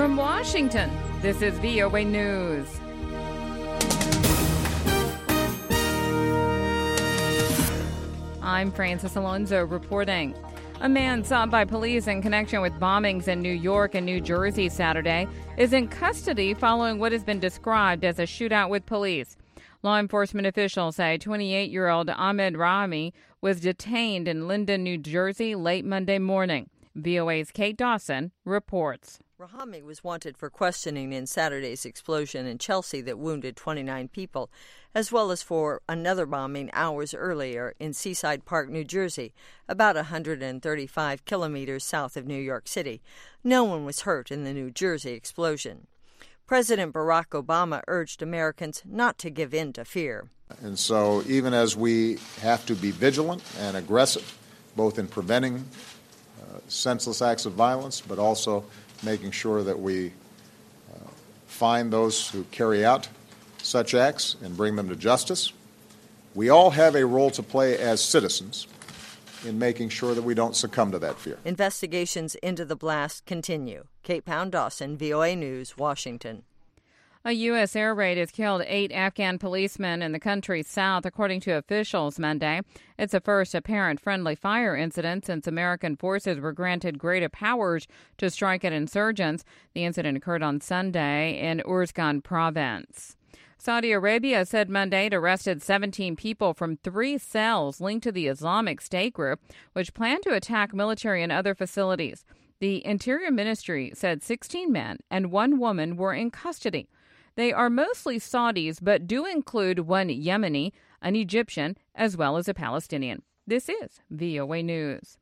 From Washington, this is VOA News. I'm Francis Alonso reporting. A man sought by police in connection with bombings in New York and New Jersey Saturday is in custody following what has been described as a shootout with police. Law enforcement officials say 28-year-old Ahmed Rahmi was detained in Linden, New Jersey late Monday morning. VOA's Kate Dawson reports. Rahmi was wanted for questioning in Saturday's explosion in Chelsea that wounded 29 people, as well as for another bombing hours earlier in Seaside Park, New Jersey, about 135 kilometers south of New York City. No one was hurt in the New Jersey explosion. President Barack Obama urged Americans not to give in to fear. And so even as we have to be vigilant and aggressive, both in preventing senseless acts of violence, but also making sure that we find those who carry out such acts and bring them to justice, we all have a role to play as citizens in making sure that we don't succumb to that fear. Investigations into the blast continue. Kate Pound Dawson, VOA News, Washington. A U.S. air raid has killed 8 Afghan policemen in the country's south, according to officials Monday. It's the first apparent friendly fire incident since American forces were granted greater powers to strike at insurgents. The incident occurred on Sunday in Uruzgan province. Saudi Arabia said Monday it arrested 17 people from 3 cells linked to the Islamic State group, which planned to attack military and other facilities. The Interior Ministry said 16 men and 1 woman were in custody. They are mostly Saudis, but do include 1 Yemeni, an Egyptian, as well as a Palestinian. This is VOA News.